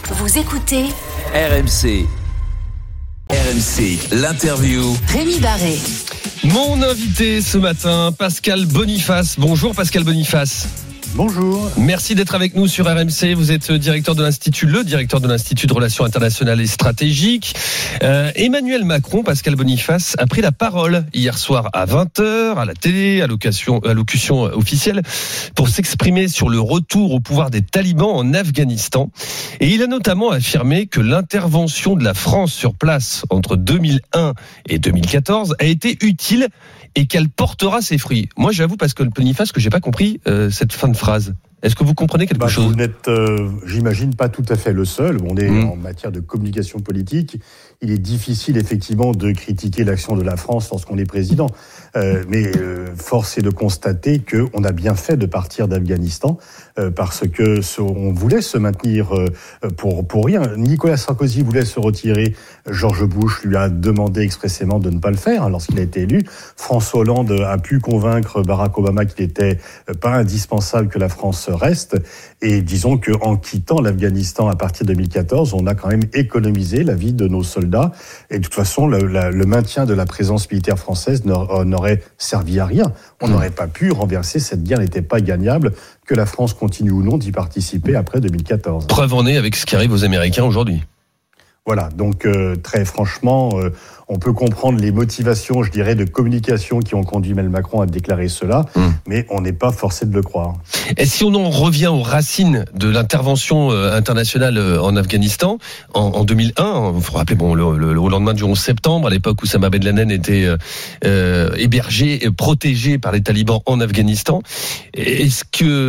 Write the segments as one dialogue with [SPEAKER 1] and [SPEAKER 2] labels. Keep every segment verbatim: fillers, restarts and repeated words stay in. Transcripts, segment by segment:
[SPEAKER 1] Vous écoutez
[SPEAKER 2] R M C. R M C, l'interview.
[SPEAKER 1] Rémi Barré.
[SPEAKER 3] Mon invité ce matin, Pascal Boniface. Bonjour Pascal Boniface.
[SPEAKER 4] Bonjour.
[SPEAKER 3] Merci d'être avec nous sur R M C. Vous êtes directeur de l'Institut, le directeur de l'Institut de Relations Internationales et Stratégiques. Euh, Emmanuel Macron, Pascal Boniface, a pris la parole hier soir à vingt heures à la télé, à l'occasion, à l'allocution officielle, pour s'exprimer sur le retour au pouvoir des talibans en Afghanistan. Et il a notamment affirmé que l'intervention de la France sur place entre deux mille un et deux mille quatorze a été utile et qu'elle portera ses fruits. Moi, j'avoue, Pascal Boniface, que j'ai pas compris euh, cette fin de phrase. Est-ce que vous comprenez quelque
[SPEAKER 4] bah,
[SPEAKER 3] chose ?
[SPEAKER 4] Vous n'êtes, euh, j'imagine, pas tout à fait le seul. On est
[SPEAKER 3] mmh.
[SPEAKER 4] en matière de communication politique. Il est difficile, effectivement, de critiquer l'action de la France lorsqu'on est président. Euh, mais euh, force est de constater qu'on a bien fait de partir d'Afghanistan euh, parce que ce, on voulait se maintenir euh, pour, pour rien. Nicolas Sarkozy voulait se retirer. George Bush lui a demandé expressément de ne pas le faire hein, lorsqu'il a été élu. François Hollande a pu convaincre Barack Obama qu'il n'était pas indispensable que la France reste. Et disons qu'en quittant l'Afghanistan à partir de deux mille quatorze, on a quand même économisé la vie de nos soldats. Et de toute façon, le, la, le maintien de la présence militaire française n'aurait servi à rien. On n'aurait pas pu renverser, cette guerre n'était pas gagnable, que la France continue ou non d'y participer après deux mille quatorze.
[SPEAKER 3] Preuve en est avec ce qui arrive aux Américains aujourd'hui.
[SPEAKER 4] Voilà, donc euh, très franchement, euh, on peut comprendre les motivations, je dirais, de communication qui ont conduit Emmanuel Macron à déclarer cela, mmh. mais on n'est pas forcé de le croire.
[SPEAKER 3] Et si on en revient aux racines de l'intervention internationale en Afghanistan, en, en deux mille un, il faut rappeler, bon, le, le, au lendemain du onze septembre, à l'époque où Osama Ben Laden était euh, hébergé, protégé par les talibans en Afghanistan, est-ce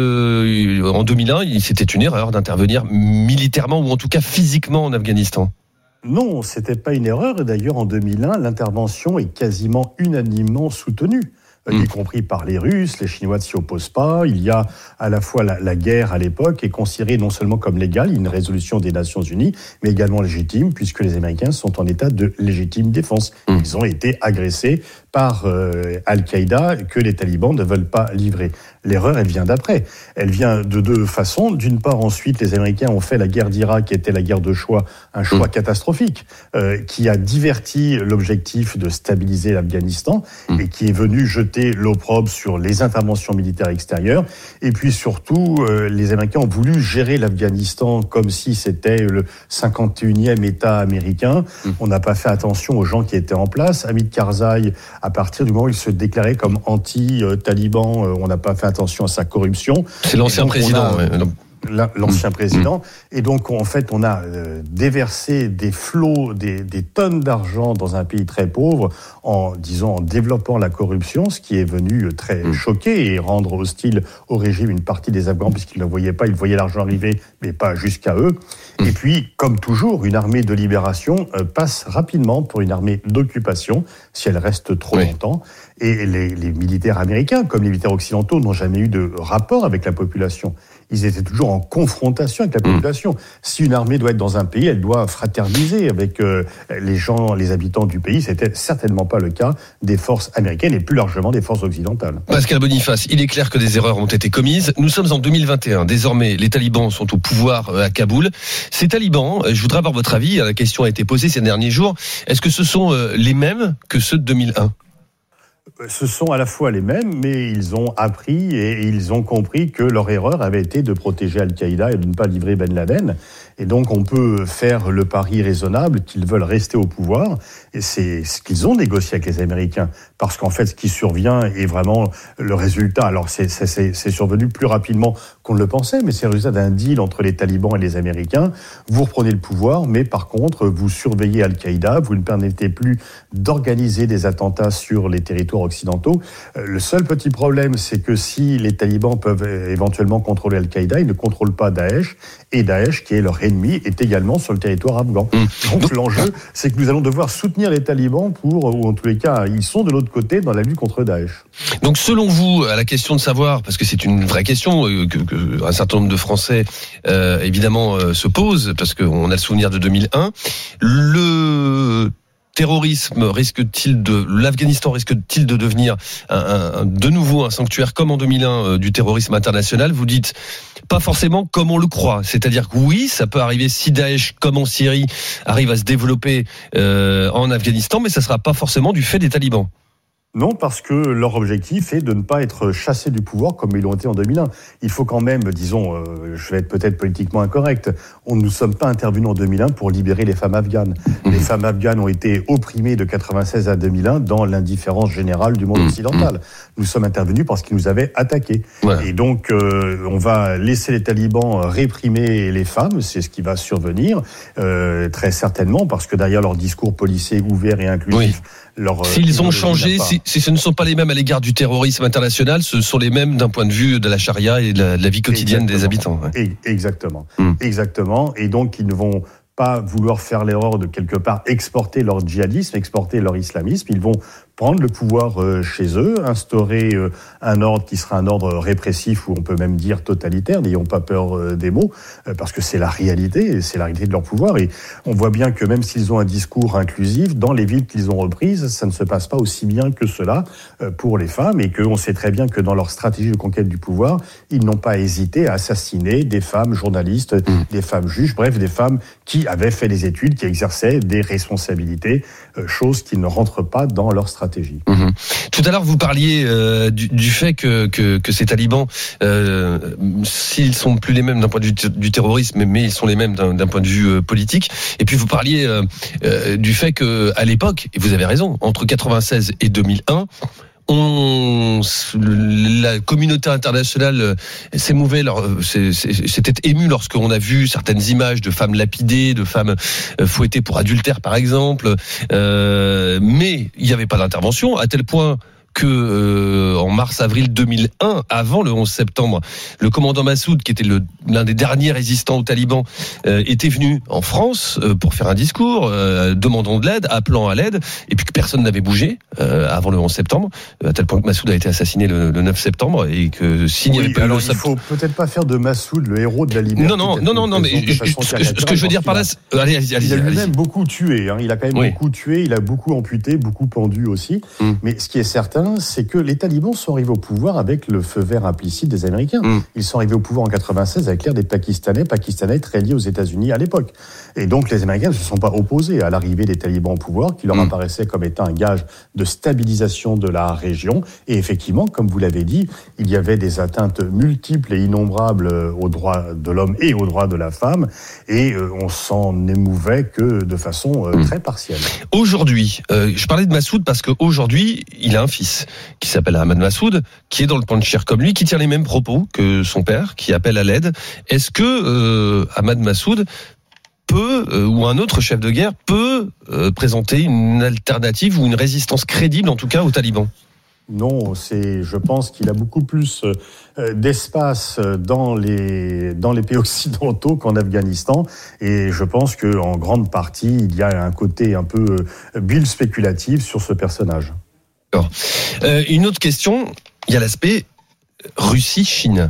[SPEAKER 3] que en deux mille un, c'était une erreur d'intervenir militairement ou en tout cas physiquement en Afghanistan ?
[SPEAKER 4] Non, c'était pas une erreur. Et d'ailleurs, en deux mille un, l'intervention est quasiment unanimement soutenue, mmh. y compris par les Russes. Les Chinois ne s'y opposent pas. Il y a à la fois la, la guerre à l'époque est considérée non seulement comme légale, une résolution des Nations Unies, mais également légitime, puisque les Américains sont en état de légitime défense. Mmh. Ils ont été agressés par euh, Al-Qaïda que les talibans ne veulent pas livrer. L'erreur, elle vient d'après. Elle vient de deux façons. D'une part, ensuite, les Américains ont fait la guerre d'Irak, qui était la guerre de choix, un choix mmh. catastrophique, euh, qui a diverti l'objectif de stabiliser l'Afghanistan mmh. et qui est venu jeter l'opprobre sur les interventions militaires extérieures. Et puis surtout, euh, les Américains ont voulu gérer l'Afghanistan comme si c'était le cinquante et unième État américain. Mmh. On n'a pas fait attention aux gens qui étaient en place. Hamid Karzai, à partir du moment où il se déclarait comme anti-taliban, euh, on n'a pas fait attention à sa corruption.
[SPEAKER 3] C'est l'ancien président.
[SPEAKER 4] A,
[SPEAKER 3] ouais.
[SPEAKER 4] L'ancien mmh. président. Et donc, en fait, on a euh, déversé des flots, des, des tonnes d'argent dans un pays très pauvre en, disons, en développant la corruption, ce qui est venu très mmh. choquer et rendre hostile au régime une partie des Afghans, puisqu'ils ne le voyaient pas, ils voyaient l'argent arriver, mais pas jusqu'à eux. Mmh. Et puis, comme toujours, une armée de libération euh, passe rapidement pour une armée d'occupation, si elle reste trop oui. longtemps. Et les, les militaires américains, comme les militaires occidentaux, n'ont jamais eu de rapport avec la population. Ils étaient toujours en confrontation avec la population. Mmh. Si une armée doit être dans un pays, elle doit fraterniser avec euh, les gens, les habitants du pays. C'était certainement pas le cas des forces américaines et plus largement des forces occidentales.
[SPEAKER 3] Pascal Boniface, il est clair que des erreurs ont été commises. Nous sommes en deux mille vingt et un. Désormais, les talibans sont au pouvoir à Kaboul. Ces talibans, je voudrais avoir votre avis. La question a été posée ces derniers jours. Est-ce que ce sont les mêmes que ceux de deux mille un ?
[SPEAKER 4] Ce sont à la fois les mêmes, mais ils ont appris et ils ont compris que leur erreur avait été de protéger Al-Qaïda et de ne pas livrer Ben Laden. Et donc, on peut faire le pari raisonnable qu'ils veulent rester au pouvoir. Et c'est ce qu'ils ont négocié avec les Américains. Parce qu'en fait, ce qui survient est vraiment le résultat. Alors, c'est, c'est, c'est survenu plus rapidement qu'on ne le pensait, mais c'est le résultat d'un deal entre les talibans et les Américains. Vous reprenez le pouvoir, mais par contre, vous surveillez Al-Qaïda. Vous ne permettez plus d'organiser des attentats sur les territoires occidentaux. Le seul petit problème, c'est que si les talibans peuvent éventuellement contrôler Al-Qaïda, ils ne contrôlent pas Daesh. Et Daesh, qui est leur ennemi, est également sur le territoire afghan. Mmh. Donc l'enjeu, c'est que nous allons devoir soutenir les talibans pour, ou en tous les cas, ils sont de l'autre côté dans la lutte contre Daesh.
[SPEAKER 3] Donc selon vous, à la question de savoir, parce que c'est une vraie question que, que un certain nombre de Français euh, évidemment euh, se posent, parce qu'on a le souvenir de deux mille un, le terrorisme risque-t-il de, l'Afghanistan risque-t-il de devenir un, un, de nouveau un sanctuaire comme en deux mille un euh, du terrorisme international? Vous dites pas forcément comme on le croit. C'est-à-dire que oui, ça peut arriver si Daesh, comme en Syrie, arrive à se développer euh, en Afghanistan, mais ça sera pas forcément du fait des talibans.
[SPEAKER 4] Non, parce que leur objectif est de ne pas être chassés du pouvoir comme ils l'ont été en deux mille un. Il faut quand même, disons, euh, je vais être peut-être politiquement incorrect, on ne nous sommes pas intervenus en deux mille un pour libérer les femmes afghanes. Mmh. Les femmes afghanes ont été opprimées de quatre-vingt-seize à deux mille un dans l'indifférence générale du monde mmh. occidental. Nous sommes intervenus parce qu'ils nous avaient attaqués. Ouais. Et donc, euh, on va laisser les talibans réprimer les femmes, c'est ce qui va survenir, euh, très certainement, parce que derrière leur discours policier ouvert et inclusif, oui. Leur,
[SPEAKER 3] S'ils ont changé, si, si ce ne sont pas les mêmes à l'égard du terrorisme international, ce sont les mêmes d'un point de vue de la charia et de la, de la vie quotidienne Exactement. Des habitants. Ouais.
[SPEAKER 4] Exactement. Hum. Exactement. Et donc, ils ne vont pas vouloir faire l'erreur de quelque part exporter leur djihadisme, exporter leur islamisme. Ils vont prendre le pouvoir euh, chez eux, instaurer euh, un ordre qui sera un ordre répressif, ou on peut même dire totalitaire, n'ayons pas peur euh, des mots, euh, parce que c'est la réalité, c'est la réalité de leur pouvoir. Et on voit bien que même s'ils ont un discours inclusif, dans les villes qu'ils ont reprises, ça ne se passe pas aussi bien que cela euh, pour les femmes, et qu'on sait très bien que dans leur stratégie de conquête du pouvoir, ils n'ont pas hésité à assassiner des femmes journalistes, mmh. des femmes juges, bref, des femmes qui avaient fait des études, qui exerçaient des responsabilités, euh, chose qui ne rentre pas dans leur stratégie.
[SPEAKER 3] Mmh. Tout à l'heure, vous parliez euh, du, du fait que, que, que ces talibans, euh, s'ils sont plus les mêmes d'un point de vue du terrorisme, mais ils sont les mêmes d'un, d'un point de vue euh, politique. Et puis vous parliez euh, euh, du fait que à l'époque, et vous avez raison, entre quatre-vingt-seize et deux mille un. On, la communauté internationale s'émouvait, s'était émue lorsqu'on a vu certaines images de femmes lapidées, de femmes fouettées pour adultère par exemple, euh, mais il n'y avait pas d'intervention, à tel point que euh, en mars-avril deux mille un, avant le onze septembre, le commandant Massoud, qui était le, l'un des derniers résistants aux talibans, euh, était venu en France euh, pour faire un discours, euh, demandant de l'aide, appelant à l'aide, et puis que personne n'avait bougé euh, avant le onze septembre, à tel point que Massoud a été assassiné le, le neuf septembre, et que s'il n'y
[SPEAKER 4] oui,
[SPEAKER 3] avait pas
[SPEAKER 4] alors
[SPEAKER 3] eu le...
[SPEAKER 4] Il faut peut-être pas faire de Massoud le héros de la liberté.
[SPEAKER 3] Non, non, non, non, non, mais je, ce, que, ce que je veux dire par là...
[SPEAKER 4] A,
[SPEAKER 3] allez, allez, allez,
[SPEAKER 4] il a lui-même
[SPEAKER 3] allez.
[SPEAKER 4] beaucoup tué, hein, il a quand même oui. beaucoup tué, il a beaucoup amputé, beaucoup pendu aussi, mm. mais ce qui est certain, c'est que les talibans sont arrivés au pouvoir avec le feu vert implicite des Américains. Mmh. Ils sont arrivés au pouvoir en quatre-vingt-seize avec l'ère des Pakistanais, Pakistanais très liés aux États-Unis à l'époque. Et donc les Américains ne se sont pas opposés à l'arrivée des talibans au pouvoir, qui leur mmh. apparaissait comme étant un gage de stabilisation de la région. Et effectivement, comme vous l'avez dit, il y avait des atteintes multiples et innombrables aux droits de l'homme et aux droits de la femme, et euh, on s'en émouvait que de façon euh, mmh. très partielle.
[SPEAKER 3] Aujourd'hui, euh, je parlais de Massoud parce qu'aujourd'hui, il a un fils qui s'appelle Ahmad Massoud, qui est dans le Panjshir comme lui, qui tient les mêmes propos que son père, qui appelle à l'aide. Est-ce que euh, Ahmad Massoud peut, euh, ou un autre chef de guerre, peut euh, présenter une alternative ou une résistance crédible, en tout cas, aux talibans ?
[SPEAKER 4] Non, c'est, je pense qu'il a beaucoup plus euh, d'espace dans les dans les pays occidentaux qu'en Afghanistan, et je pense que en grande partie, il y a un côté un peu euh, bulle spéculative sur ce personnage.
[SPEAKER 3] D'accord. Euh, une autre question, il y a l'aspect Russie-Chine.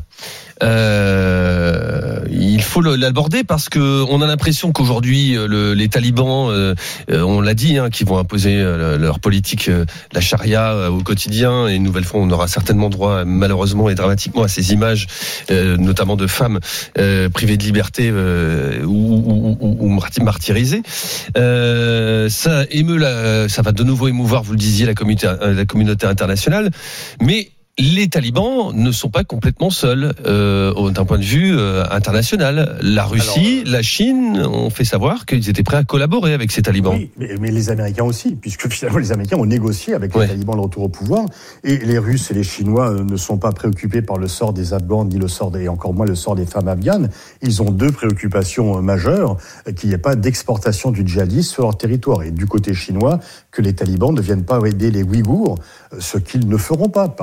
[SPEAKER 3] Euh, il faut l'aborder parce que on a l'impression qu'aujourd'hui le, les talibans, euh, on l'a dit, hein, qui vont imposer euh, leur politique, euh, la charia euh, au quotidien. Et une nouvelle fois, on aura certainement droit, malheureusement et dramatiquement, à ces images, euh, notamment de femmes euh, privées de liberté euh, ou, ou, ou, ou martyrisées. Euh, ça émeut, la, ça va de nouveau émouvoir, vous le disiez, la communauté, la communauté internationale, mais les talibans ne sont pas complètement seuls euh, d'un point de vue euh, international. La Russie, Alors, la Chine ont fait savoir qu'ils étaient prêts à collaborer avec ces talibans.
[SPEAKER 4] Oui, mais, mais les Américains aussi, puisque finalement les Américains ont négocié avec ouais. les talibans le retour au pouvoir, et les Russes et les Chinois ne sont pas préoccupés par le sort des Afghans, ni le sort des, et encore moins le sort des femmes afghanes. Ils ont deux préoccupations majeures, qu'il n'y ait pas d'exportation du djihadisme sur leur territoire, et du côté chinois, que les talibans ne viennent pas aider les Ouïghours, ce qu'ils ne feront pas, parce que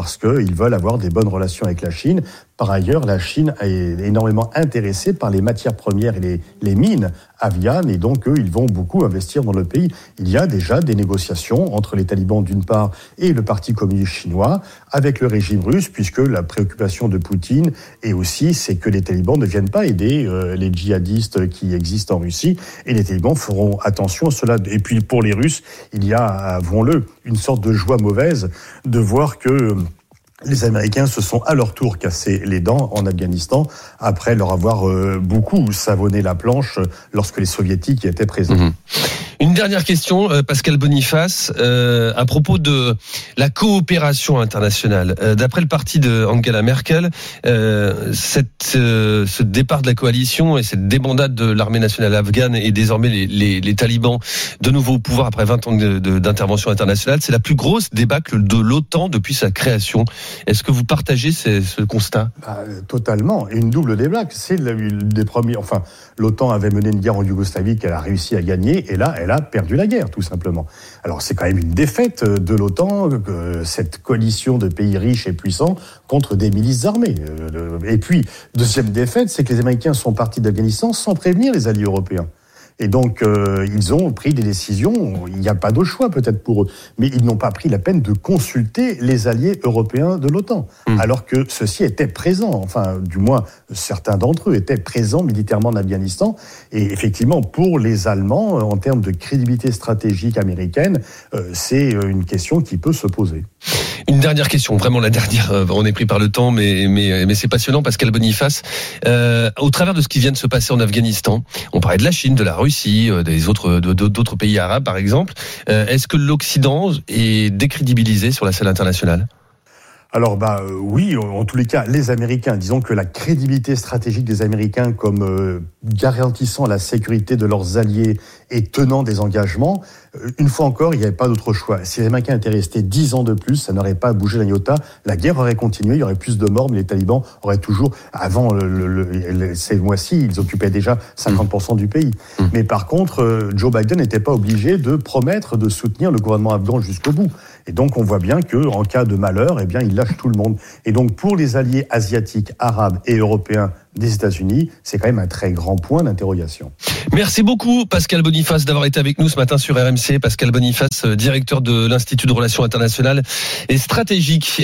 [SPEAKER 4] qu'ils veulent avoir des bonnes relations avec la Chine. Par ailleurs, la Chine est énormément intéressée par les matières premières et les, les mines afghanes, et donc eux, ils vont beaucoup investir dans le pays. Il y a déjà des négociations entre les talibans d'une part et le Parti communiste chinois avec le régime russe, puisque la préoccupation de Poutine est aussi, c'est que les talibans ne viennent pas aider euh, les djihadistes qui existent en Russie, et les talibans feront attention à cela. Et puis pour les Russes, il y a, avouons-le, une sorte de joie mauvaise de voir que les Américains se sont à leur tour cassés les dents en Afghanistan après leur avoir euh, beaucoup savonné la planche lorsque les Soviétiques y étaient présents. Mmh.
[SPEAKER 3] Une dernière question, Pascal Boniface, euh, à propos de la coopération internationale. Euh, d'après le parti de Angela Merkel, euh, cette, euh, ce départ de la coalition et cette débandade de l'armée nationale afghane et désormais les, les, les talibans de nouveau au pouvoir après vingt ans de, de, d'intervention internationale, c'est la plus grosse débâcle de l'OTAN depuis sa création. Est-ce que vous partagez ce, ce constat ?
[SPEAKER 4] Bah, totalement. Et une double débâcle. C'est une des premiers. Enfin, l'OTAN avait mené une guerre en Yougoslavie qu'elle a réussi à gagner, et là, elle a perdu la guerre, tout simplement. Alors, c'est quand même une défaite de l'OTAN, cette coalition de pays riches et puissants contre des milices armées. Et puis, deuxième défaite, c'est que les Américains sont partis d'Afghanistan sans prévenir les alliés européens. Et donc, euh, ils ont pris des décisions, il n'y a pas d'autre choix peut-être pour eux, mais ils n'ont pas pris la peine de consulter les alliés européens de l'OTAN, mmh. alors que ceux-ci étaient présents, enfin, du moins, certains d'entre eux étaient présents militairement en Afghanistan. Et effectivement, pour les Allemands, en termes de crédibilité stratégique américaine, euh, c'est une question qui peut se poser.
[SPEAKER 3] Une dernière question, vraiment la dernière, on est pris par le temps, mais, mais, mais c'est passionnant, Pascal Boniface. Euh, au travers de ce qui vient de se passer en Afghanistan, on parlait de la Chine, de la Russie, des autres, d'autres pays arabes par exemple. Euh, est-ce que l'Occident est décrédibilisé sur la scène internationale ?
[SPEAKER 4] Alors bah euh, oui, en tous les cas, les Américains, disons que la crédibilité stratégique des Américains comme euh, garantissant la sécurité de leurs alliés et tenant des engagements, euh, une fois encore, il n'y avait pas d'autre choix. Si les Américains étaient restés dix ans de plus, ça n'aurait pas bougé d'un iota, la guerre aurait continué, il y aurait plus de morts, mais les talibans auraient toujours, avant le, le, le, ces mois-ci, ils occupaient déjà cinquante pour cent du pays. Mmh. Mais par contre, euh, Joe Biden n'était pas obligé de promettre de soutenir le gouvernement afghan jusqu'au bout. Et donc, on voit bien qu'en cas de malheur, eh bien, il lâche tout le monde. Et donc, pour les alliés asiatiques, arabes et européens des États-Unis, c'est quand même un très grand point d'interrogation.
[SPEAKER 3] Merci beaucoup, Pascal Boniface, d'avoir été avec nous ce matin sur R M C. Pascal Boniface, directeur de l'Institut de Relations Internationales et Stratégiques.